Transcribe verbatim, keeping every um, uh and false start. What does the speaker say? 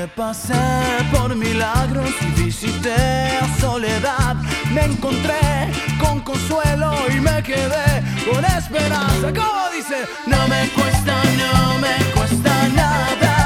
pasé por milagros y visité a soledad. Me encontré con consuelo y me quedé con esperanza. ¿Cómo dice? No me cuesta, no me cuesta nada